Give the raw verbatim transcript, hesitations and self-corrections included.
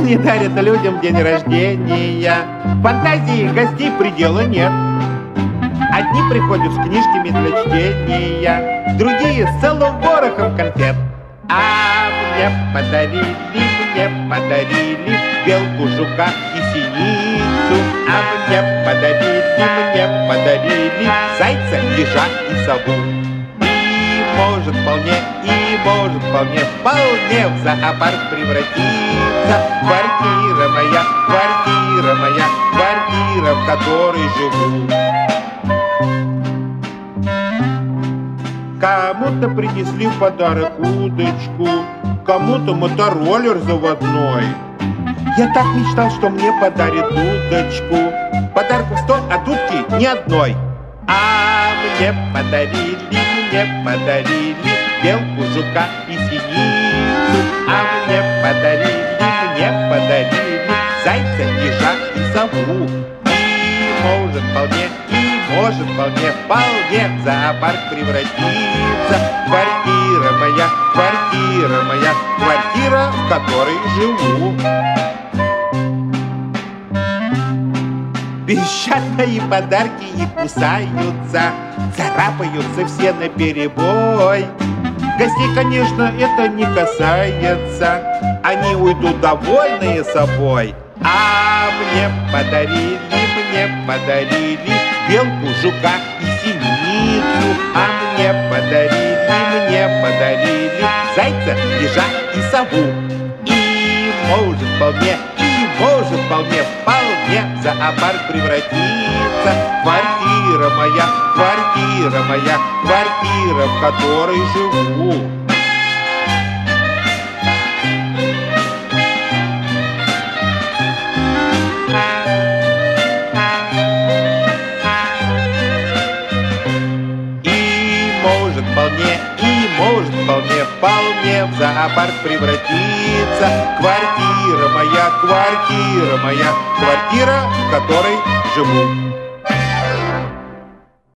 Они дарят людям день рождения. Фантазии гостей предела нет. Одни приходят с книжками для чтения, другие с целым ворохом конфет. А мне подарили, мне подарили белку, жука и синицу. А мне подарили, мне подарили зайца, ежа и сову. И может вполне, и может вполне, вполне в зоопарк превратиться. Квартира моя, квартира моя, квартира, в которой живу. Кому-то принесли в подарок удочку, кому-то мотороллер заводной. Я так мечтал, что мне подарят удочку. Подарков сто, а дудки ни одной. А мне подарили, мне подарили белку, жука и синицу. А мне подарили, мне подарили зайца, ежа и сову. И может вполне, и может вполне, вполне в зоопарк превратиться. Квартира моя, квартира моя, квартира, в которой живу. Пищат мои подарки и кусаются, царапаются все наперебой. Гостей, конечно, это не касается, они уйдут довольные собой. А мне подарили, мне подарили белку, жука и синицу. А мне подарили, мне подарили зайца, ежа и сову. И может вполне, и может вполне, вполне в зоопарк превратиться. Квартира моя, квартира моя, квартира, в которой живу. Вполне, и может вполне, вполне в зоопарк превратиться. Квартира моя, квартира моя, квартира, в которой живу.